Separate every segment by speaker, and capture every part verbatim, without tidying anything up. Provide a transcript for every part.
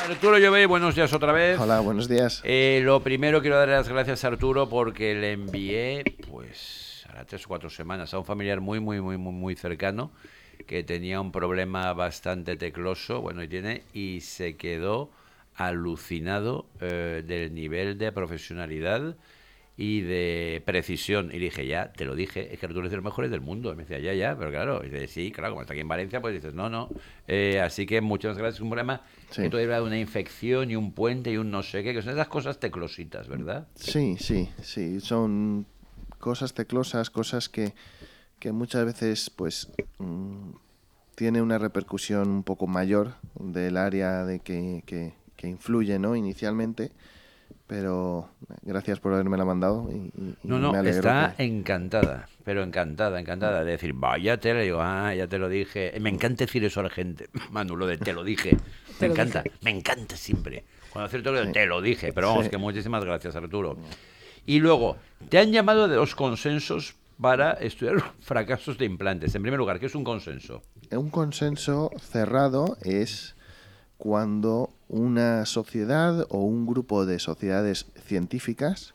Speaker 1: Arturo Llobet, buenos días otra vez.
Speaker 2: Hola, buenos días.
Speaker 1: Eh, lo primero quiero darle las gracias a Arturo porque le envié, pues, ahora tres o cuatro semanas a un familiar muy, muy, muy, muy, muy cercano que tenía un problema bastante tecloso, bueno, y tiene, y se quedó alucinado eh, del nivel de profesionalidad y de precisión. Y le dije, ya, te lo dije, es que Arturo es de los mejores del mundo. Y me decía, ya, ya, pero claro. Y dice, sí, claro, como está aquí en Valencia, pues dices, no, no. Eh, así que muchas gracias. Es un problema
Speaker 2: Sí.
Speaker 1: que tú de una infección y un puente y un no sé qué, que son esas cosas teclositas, ¿verdad?
Speaker 2: Sí, sí, sí. Son cosas teclosas, cosas que, que muchas veces, pues, mmm, tiene una repercusión un poco mayor del área de que, que, que influye, ¿no? Inicialmente. Pero gracias por haberme la mandado y, y, y
Speaker 1: No,
Speaker 2: me
Speaker 1: no,
Speaker 2: alegro
Speaker 1: está
Speaker 2: que...
Speaker 1: encantada, pero encantada, encantada de decir, vaya te le digo, ah, ya te lo dije. Me encanta decir eso a la gente, Manu, lo de te lo dije. Me
Speaker 3: Te lo
Speaker 1: encanta,
Speaker 3: dije.
Speaker 1: me encanta siempre. Cuando acierto,
Speaker 2: Sí.
Speaker 1: te lo dije, pero vamos,
Speaker 2: Sí.
Speaker 1: que muchísimas gracias, Arturo. Y luego, te han llamado de los consensos para estudiar fracasos de implantes. En primer lugar, ¿qué es un consenso?
Speaker 2: Un consenso cerrado es cuando una sociedad o un grupo de sociedades científicas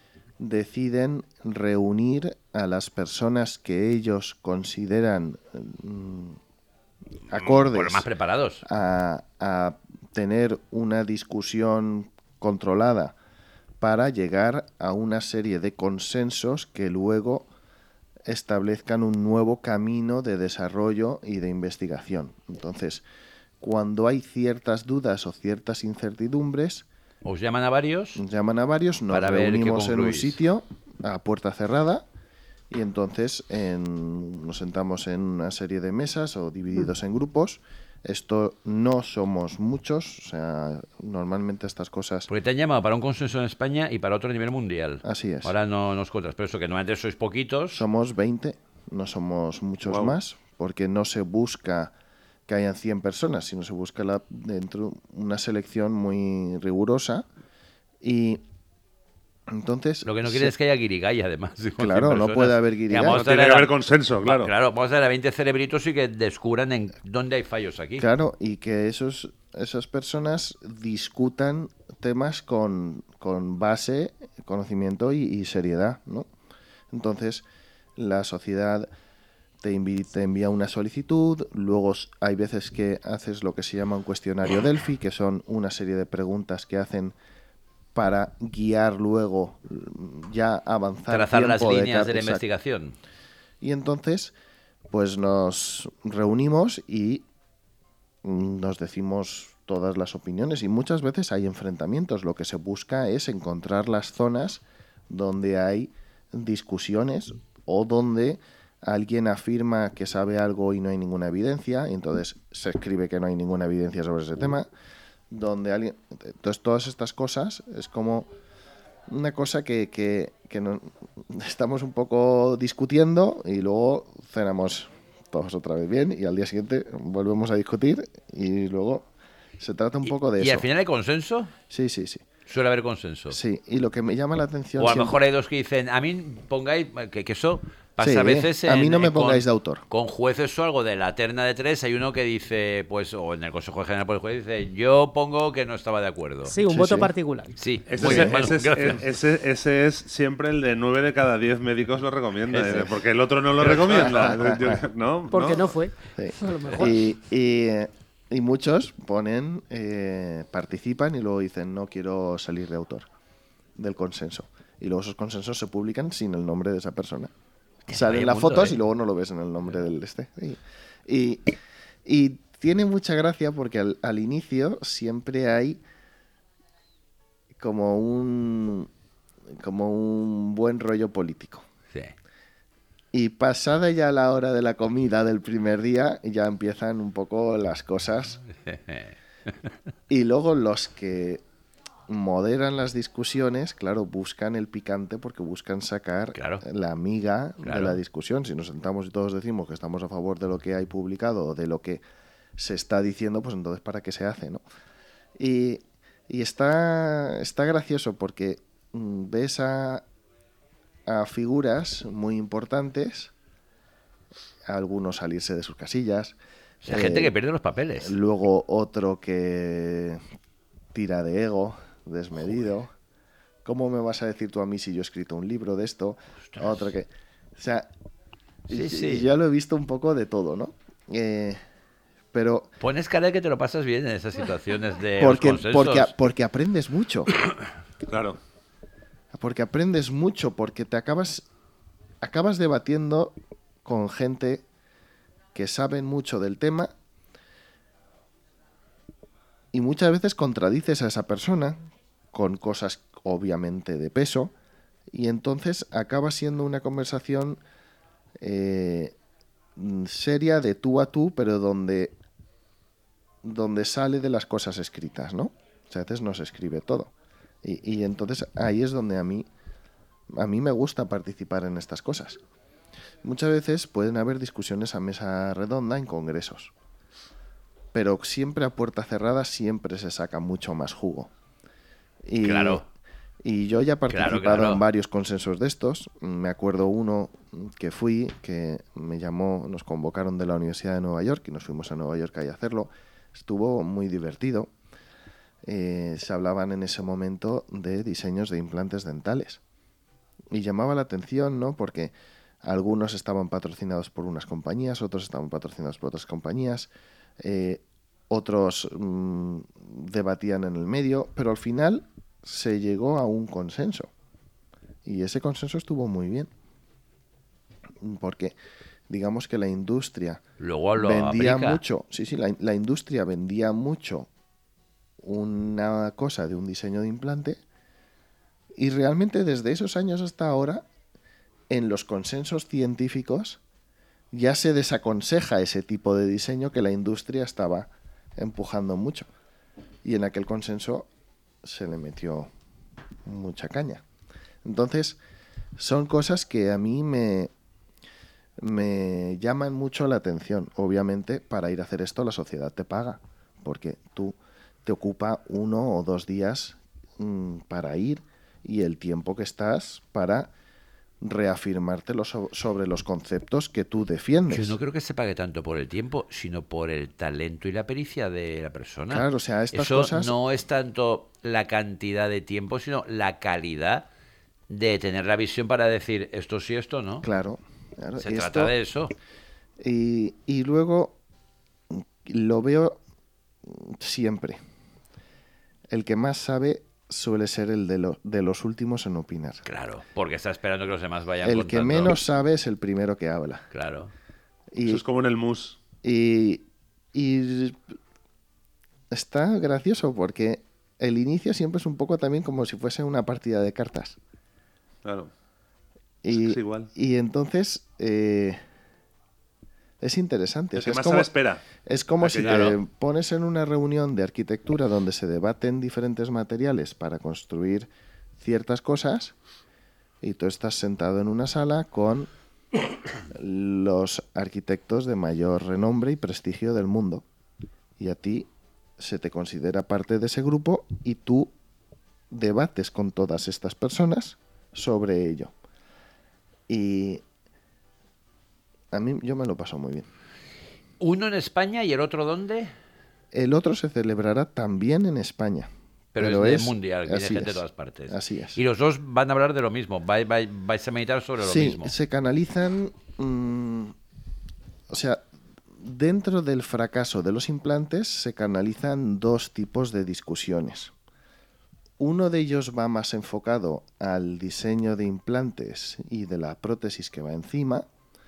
Speaker 2: deciden reunir a las personas que ellos consideran mm, acordes
Speaker 1: Por los más preparados.
Speaker 2: a, a tener una discusión controlada para llegar a una serie de consensos que luego establezcan un nuevo camino de desarrollo y de investigación. Entonces, cuando hay ciertas dudas o ciertas incertidumbres,
Speaker 1: Os llaman a varios.
Speaker 2: nos llaman a varios, nos
Speaker 1: Para ver qué
Speaker 2: reunimos en un
Speaker 1: concluís.
Speaker 2: sitio a puerta cerrada y entonces en, nos sentamos en una serie de mesas o divididos en grupos. Esto no somos muchos, o sea, normalmente estas cosas...
Speaker 1: Porque te han llamado para un consenso en España y para otro a nivel mundial.
Speaker 2: Así es.
Speaker 1: Ahora no nos cuentas, pero eso que normalmente sois poquitos.
Speaker 2: Somos veinte, no somos muchos
Speaker 1: Wow.
Speaker 2: más, porque no se busca que hayan cien personas, sino se busca la, dentro una selección muy rigurosa. Y entonces...
Speaker 1: Lo que no
Speaker 2: se-
Speaker 1: quiere es que haya guirigay, además. con
Speaker 2: Claro,
Speaker 1: cien
Speaker 2: no
Speaker 1: personas.
Speaker 2: puede haber
Speaker 1: Que
Speaker 2: guirigay.
Speaker 1: vamos
Speaker 2: No
Speaker 1: a
Speaker 4: tiene
Speaker 1: traer
Speaker 4: que
Speaker 1: a-
Speaker 4: haber consenso, claro.
Speaker 1: Claro, vamos a dar a veinte cerebritos y que descubran en dónde hay fallos aquí.
Speaker 2: Claro, y que esos, esas personas discutan temas con, con base, conocimiento y, y seriedad, ¿no? Entonces, la sociedad te, invi- te envía una solicitud, luego s- hay veces que haces lo que se llama un cuestionario Delphi, que son una serie de preguntas que hacen para guiar luego, mm, ya avanzar
Speaker 1: Trazar las
Speaker 2: tiempo
Speaker 1: líneas
Speaker 2: car-
Speaker 1: de la
Speaker 2: exacto.
Speaker 1: investigación.
Speaker 2: Y entonces, pues nos reunimos y mm, nos decimos todas las opiniones y muchas veces hay enfrentamientos. Lo que se busca es encontrar las zonas donde hay discusiones o donde alguien afirma que sabe algo y no hay ninguna evidencia, y entonces se escribe que no hay ninguna evidencia sobre ese tema, donde alguien... Entonces todas estas cosas es como una cosa que, que, que no- estamos un poco discutiendo y luego cenamos todos otra vez bien y al día siguiente volvemos a discutir y luego se trata un poco de
Speaker 1: ¿Y
Speaker 2: eso.
Speaker 1: al final hay consenso?
Speaker 2: Sí, sí, sí.
Speaker 1: Suele haber consenso.
Speaker 2: Sí, y lo que me llama la atención
Speaker 1: O a lo
Speaker 2: siempre-
Speaker 1: mejor hay dos que dicen, a mí pongáis, que, que eso pasa
Speaker 2: Sí,
Speaker 1: a veces en,
Speaker 2: a mí no me
Speaker 1: con-
Speaker 2: pongáis de autor.
Speaker 1: Con jueces o algo de la terna de tres, hay uno que dice, pues, o en el Consejo General por el juez dice, yo pongo que no estaba de acuerdo.
Speaker 3: Sí, un
Speaker 2: Sí,
Speaker 3: voto
Speaker 2: sí.
Speaker 3: particular.
Speaker 1: Sí,
Speaker 4: Ese,
Speaker 1: muy
Speaker 4: es,
Speaker 1: bien, Manu,
Speaker 4: ese es-
Speaker 1: gracias.
Speaker 4: ese- ese es siempre el de nueve de cada diez médicos lo recomienda,
Speaker 1: Ese
Speaker 4: eh,
Speaker 1: es.
Speaker 4: porque el otro no lo recomienda. Yo- ¿no?
Speaker 3: Porque no,
Speaker 4: ¿no?
Speaker 3: fue.
Speaker 2: Sí.
Speaker 3: A lo mejor.
Speaker 2: Y, y, eh, y muchos ponen, eh, participan y luego dicen, no quiero salir de autor del consenso. Y luego esos consensos se publican sin el nombre de esa persona. Salen
Speaker 1: vaya
Speaker 2: las
Speaker 1: mundo,
Speaker 2: fotos
Speaker 1: ¿eh?
Speaker 2: y luego no lo ves en el nombre del este. Y, y, y tiene mucha gracia porque al, al inicio siempre hay como un como un buen rollo político.
Speaker 1: Sí.
Speaker 2: Y pasada ya la hora de la comida del primer día, ya empiezan un poco las cosas. Y luego los que moderan las discusiones, claro, buscan el picante porque buscan sacar
Speaker 1: Claro.
Speaker 2: la miga
Speaker 1: Claro.
Speaker 2: de la discusión. Si nos sentamos y todos decimos que estamos a favor de lo que hay publicado o de lo que se está diciendo, pues entonces ¿para qué se hace, no? Y, y está, está gracioso porque mm, ves a, a figuras muy importantes, a algunos salirse de sus casillas.
Speaker 1: O sea,
Speaker 2: eh,
Speaker 1: gente que pierde los papeles.
Speaker 2: Luego otro que tira de ego, desmedido. ¿Cómo me vas a decir tú a mí si yo he escrito un libro de esto?
Speaker 1: Ostras.
Speaker 2: Otro que... O sea,
Speaker 1: Sí, sí.
Speaker 2: yo lo he visto un poco de todo, ¿no? Eh, pero...
Speaker 1: Pones cara de que te lo pasas bien en esas situaciones de
Speaker 2: Porque,
Speaker 1: los
Speaker 2: porque,
Speaker 1: consensos.
Speaker 2: porque aprendes mucho.
Speaker 4: Claro.
Speaker 2: Porque aprendes mucho, porque te acabas, acabas debatiendo con gente que saben mucho del tema y muchas veces contradices a esa persona con cosas obviamente de peso y entonces acaba siendo una conversación eh, seria de tú a tú, pero donde, donde sale de las cosas escritas, ¿no? O sea, a veces no se escribe todo. Y, y entonces ahí es donde a mí, a mí me gusta participar en estas cosas. Muchas veces pueden haber discusiones a mesa redonda en congresos, pero siempre a puerta cerrada siempre se saca mucho más jugo. Y,
Speaker 1: Claro.
Speaker 2: y yo ya he participado
Speaker 1: Claro, claro.
Speaker 2: en varios consensos de estos. Me acuerdo uno que fui, que me llamó, nos convocaron de la Universidad de Nueva York y nos fuimos a Nueva York ahí a hacerlo. Estuvo muy divertido. Eh, se hablaban en ese momento de diseños de implantes dentales. Y llamaba la atención, ¿no? Porque algunos estaban patrocinados por unas compañías, otros estaban patrocinados por otras compañías, eh, otros mmm, debatían en el medio, pero al final se llegó a un consenso. Y ese consenso estuvo muy bien. Porque digamos que la industria
Speaker 1: Luego lo
Speaker 2: vendía
Speaker 1: aplica.
Speaker 2: mucho, sí, sí, la, la industria vendía mucho una cosa de un diseño de implante y realmente desde esos años hasta ahora en los consensos científicos ya se desaconseja ese tipo de diseño que la industria estaba empujando mucho y en aquel consenso se le metió mucha caña. Entonces son cosas que a mí me me llaman mucho la atención. Obviamente para ir a hacer esto la sociedad te paga porque tú te ocupa uno o dos días mmm, para ir y el tiempo que estás para reafirmarte lo so- sobre los conceptos que tú defiendes.
Speaker 1: Yo no creo que se pague tanto por el tiempo, sino por el talento y la pericia de la persona.
Speaker 2: Claro, o sea, estas
Speaker 1: Eso
Speaker 2: cosas...
Speaker 1: no es tanto la cantidad de tiempo, sino la calidad de tener la visión para decir esto sí, esto no.
Speaker 2: Claro, claro.
Speaker 1: Se
Speaker 2: esto,
Speaker 1: trata de eso.
Speaker 2: Y, y luego lo veo siempre. El que más sabe suele ser el de, lo, de los últimos en opinar.
Speaker 1: Claro, porque está esperando que los demás vayan
Speaker 2: El
Speaker 1: contando.
Speaker 2: que menos sabe es el primero que habla.
Speaker 1: Claro.
Speaker 2: Y,
Speaker 4: Eso es como en el mus.
Speaker 2: y, y está gracioso porque el inicio siempre es un poco también como si fuese una partida de cartas.
Speaker 4: Claro.
Speaker 2: Y,
Speaker 4: es, es igual.
Speaker 2: y entonces eh, es interesante.
Speaker 4: El
Speaker 2: O sea,
Speaker 4: que
Speaker 2: es
Speaker 4: más
Speaker 2: como,
Speaker 4: sabe espera.
Speaker 2: es como
Speaker 4: A que
Speaker 2: si
Speaker 1: claro.
Speaker 2: te pones en una reunión de arquitectura donde se debaten diferentes materiales para construir ciertas cosas y tú estás sentado en una sala con los arquitectos de mayor renombre y prestigio del mundo. Y a ti se te considera parte de ese grupo y tú debates con todas estas personas sobre ello. Y a mí yo me lo paso muy bien.
Speaker 1: Uno en España y el otro ¿dónde?
Speaker 2: El otro se celebrará también en España.
Speaker 1: Pero,
Speaker 2: Pero
Speaker 1: es de
Speaker 2: es-
Speaker 1: mundial, viene
Speaker 2: así
Speaker 1: gente de
Speaker 2: es,
Speaker 1: todas partes.
Speaker 2: así es.
Speaker 1: Y los dos van a hablar de lo mismo, vais, vais, vais a meditar sobre lo
Speaker 2: Sí,
Speaker 1: mismo.
Speaker 2: se canalizan, mm, o sea, dentro del fracaso de los implantes se canalizan dos tipos de discusiones. Uno de ellos va más enfocado al diseño de implantes y de la prótesis que va encima,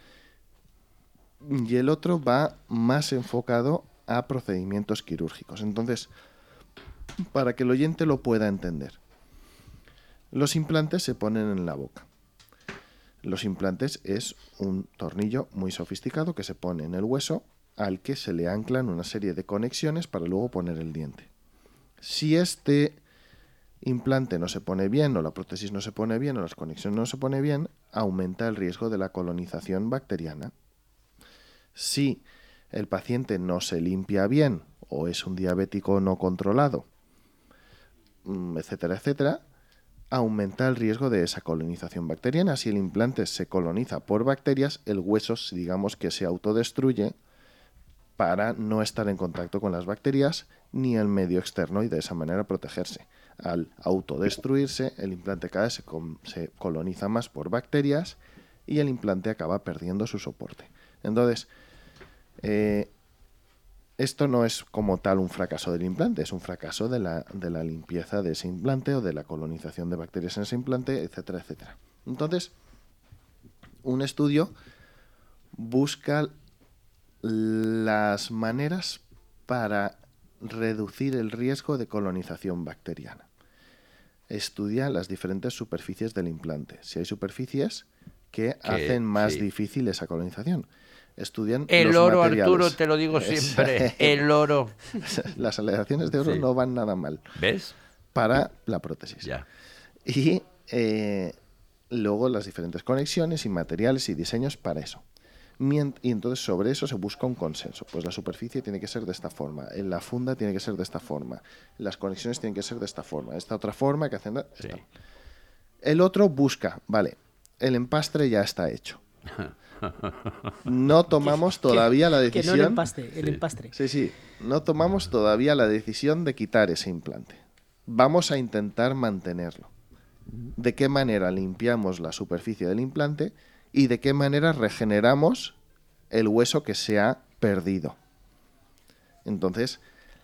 Speaker 2: y el otro va más enfocado a procedimientos quirúrgicos. Entonces, para que el oyente lo pueda entender, los implantes se ponen en la boca. Los implantes es un tornillo muy sofisticado que se pone en el hueso al que se le anclan una serie de conexiones para luego poner el diente. Si este implante no se pone bien o la prótesis no se pone bien o las conexiones no se pone bien, aumenta el riesgo de la colonización bacteriana. Si el paciente no se limpia bien o es un diabético no controlado, etcétera, etcétera, aumenta el riesgo de esa colonización bacteriana. Si el implante se coloniza por bacterias, el hueso, digamos que se autodestruye para no estar en contacto con las bacterias ni el medio externo y de esa manera protegerse. Al autodestruirse, el implante cada vez se, se coloniza más por bacterias y el implante acaba perdiendo su soporte. Entonces, eh, esto no es como tal un fracaso del implante, es un fracaso de la, de la limpieza de ese implante o de la colonización de bacterias en ese implante, etcétera, etcétera. Entonces, un estudio busca las maneras para reducir el riesgo de colonización bacteriana. Estudia las diferentes superficies del implante. Si hay superficies que que, hacen más sí. difícil esa colonización. Estudian
Speaker 1: el
Speaker 2: los
Speaker 1: oro,
Speaker 2: materiales.
Speaker 1: Arturo, te lo digo siempre. El oro.
Speaker 2: Las aleaciones de oro sí. no van nada mal.
Speaker 1: ¿Ves?
Speaker 2: Para la prótesis.
Speaker 1: Ya.
Speaker 2: Y eh, luego las diferentes conexiones y materiales y diseños para eso. Y entonces sobre eso se busca un consenso. Pues la superficie tiene que ser de esta forma, la funda tiene que ser de esta forma, las conexiones tienen que ser de esta forma, esta otra forma que hacen... Sí. El otro busca, vale, el empastre ya está hecho. No tomamos todavía la decisión...
Speaker 3: Que no el empastre, el empastre.
Speaker 2: Sí, sí, no tomamos todavía la decisión de quitar ese implante. Vamos a intentar mantenerlo. ¿De qué manera limpiamos la superficie del implante y de qué manera regeneramos el hueso que se ha perdido? Entonces,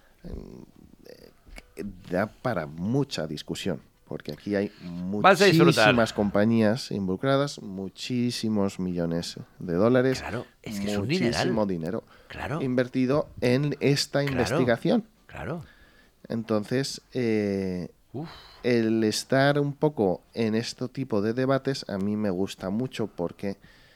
Speaker 2: eh, da para mucha discusión, porque aquí hay muchísimas compañías involucradas, muchísimos millones de dólares,
Speaker 1: claro, es que
Speaker 2: muchísimo
Speaker 1: es
Speaker 2: dinero
Speaker 1: claro.
Speaker 2: invertido en esta
Speaker 1: claro,
Speaker 2: investigación.
Speaker 1: Claro.
Speaker 2: Entonces, eh, el estar un poco en este tipo de debates a mí me gusta mucho porque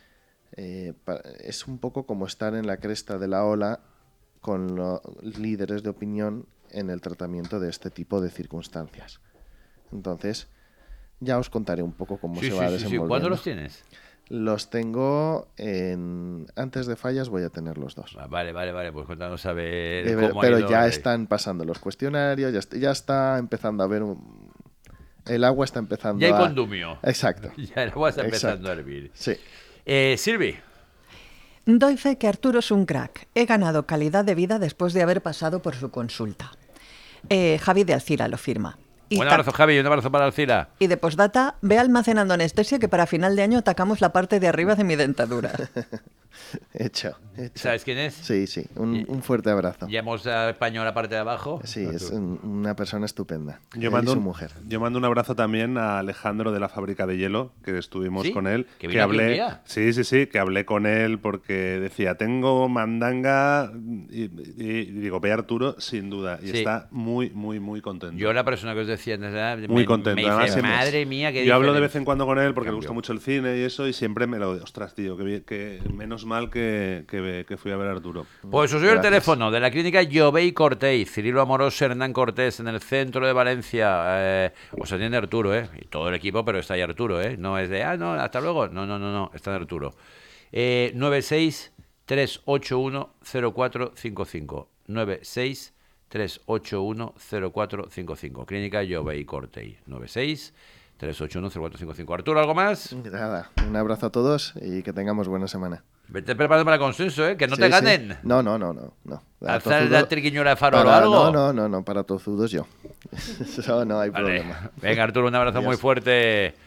Speaker 2: eh, es un poco como estar en la cresta de la ola con los líderes de opinión en el tratamiento de este tipo de circunstancias. Entonces, ya os contaré un poco cómo
Speaker 1: sí,
Speaker 2: se
Speaker 1: sí,
Speaker 2: va
Speaker 1: sí,
Speaker 2: desenvolviendo.
Speaker 1: Sí. ¿Cuándo los tienes?
Speaker 2: Los tengo en... Antes de fallas voy a tener los dos.
Speaker 1: Ah, vale, vale, vale. Pues cuéntanos a ver
Speaker 2: eh,
Speaker 1: cómo
Speaker 2: Pero
Speaker 1: ha ido,
Speaker 2: ya
Speaker 1: eh.
Speaker 2: están pasando los cuestionarios, ya, est ya está empezando a haber un... El agua está empezando
Speaker 1: ya hay
Speaker 2: a...
Speaker 1: condumio.
Speaker 2: Exacto.
Speaker 1: Ya el agua está empezando
Speaker 2: Exacto.
Speaker 1: a hervir.
Speaker 2: Sí.
Speaker 1: Eh, Silvi.
Speaker 5: Doy fe que Arturo es un crack. He ganado calidad de vida después de haber pasado por su consulta. Eh, Javi de Alcira lo firma.
Speaker 1: Y un abrazo, Javi, un abrazo para Alcira.
Speaker 5: Y de postdata, ve almacenando anestesia que para final de año atacamos la parte de arriba de mi dentadura.
Speaker 2: Hecho, hecho.
Speaker 1: ¿Sabes quién es?
Speaker 2: Sí, sí, un, un fuerte abrazo.
Speaker 1: ¿Ya hemos español la parte de abajo?
Speaker 2: Sí, es un, una persona estupenda.
Speaker 4: Yo
Speaker 2: él
Speaker 4: mando,
Speaker 2: y su mujer.
Speaker 4: Yo mando un abrazo también a Alejandro de la Fábrica de Hielo, que estuvimos
Speaker 1: ¿Sí?
Speaker 4: con él.
Speaker 1: ¿Que,
Speaker 4: que hablé,
Speaker 1: un día?
Speaker 4: Sí, sí, sí, que hablé con él porque decía, tengo mandanga y, y, y digo, ve Arturo, sin duda. Y
Speaker 1: sí.
Speaker 4: está muy, muy, muy contento.
Speaker 1: Yo la persona que os decía,
Speaker 4: muy
Speaker 1: me,
Speaker 4: contento.
Speaker 1: Me dice,
Speaker 4: Además,
Speaker 1: madre mía, que
Speaker 4: yo hablo de vez en cuando con él porque
Speaker 1: cambio.
Speaker 4: le gusta mucho el cine y eso, y siempre me lo digo, ostras, tío, que, que menos mal que, que, que fui a ver a Arturo.
Speaker 1: Pues os doy el teléfono de la clínica Jovey Cortey, Cirilo Amorós, Hernán Cortés, en el centro de Valencia. Eh, os atiende Arturo, ¿eh? Y todo el equipo, pero está ahí Arturo, ¿eh? No es de, ah, no, hasta luego. No, no, no, no, está Arturo. Eh, nueve seis tres ocho uno cero cuatro cinco cinco. nueve seis tres ocho uno cero cuatro cinco cinco. Clínica Jovey Cortey. nueve seis tres ocho uno cero cuatro cinco cinco. Arturo, ¿algo más?
Speaker 2: Nada, un abrazo a todos y que tengamos buena semana.
Speaker 1: Vete preparando para el consenso, ¿eh? Que no
Speaker 2: sí,
Speaker 1: te ganen.
Speaker 2: Sí. No, no, no, no. no.
Speaker 1: ¿Alzar la triquiñuela de farol o
Speaker 2: para,
Speaker 1: algo?
Speaker 2: No, no, no, no, para tozudos yo. Eso no hay
Speaker 1: vale.
Speaker 2: problema.
Speaker 1: Venga, Arturo, un abrazo Adiós. muy fuerte.